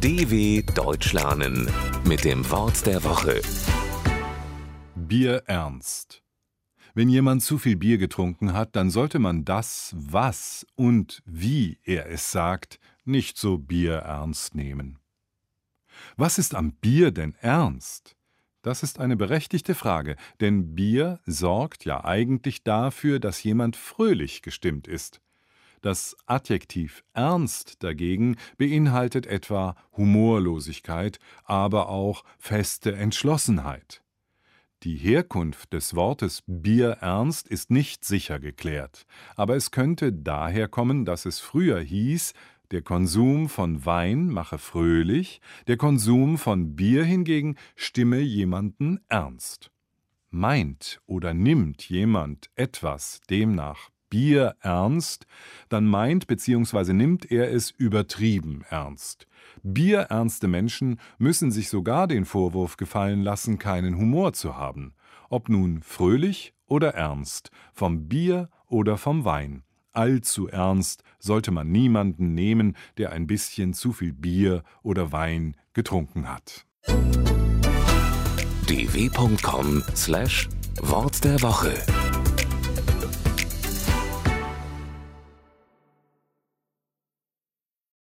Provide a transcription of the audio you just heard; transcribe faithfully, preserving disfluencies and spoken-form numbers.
D W Deutsch lernen mit dem Wort der Woche. Bierernst. Wenn jemand zu viel Bier getrunken hat, dann sollte man das, was und wie er es sagt, nicht so bierernst nehmen. Was ist am Bier denn ernst? Das ist eine berechtigte Frage, denn Bier sorgt ja eigentlich dafür, dass jemand fröhlich gestimmt ist. Das Adjektiv ernst dagegen beinhaltet etwa Humorlosigkeit, aber auch feste Entschlossenheit. Die Herkunft des Wortes bierernst ist nicht sicher geklärt, aber es könnte daher kommen, dass es früher hieß, der Konsum von Wein mache fröhlich, der Konsum von Bier hingegen stimme jemanden ernst. Meint oder nimmt jemand etwas demnach Bier ernst, dann meint bzw. nimmt er es übertrieben ernst. Bierernste Menschen müssen sich sogar den Vorwurf gefallen lassen, keinen Humor zu haben. Ob nun fröhlich oder ernst, vom Bier oder vom Wein. Allzu ernst sollte man niemanden nehmen, der ein bisschen zu viel Bier oder Wein getrunken hat. d w punkt com slash Wort der Woche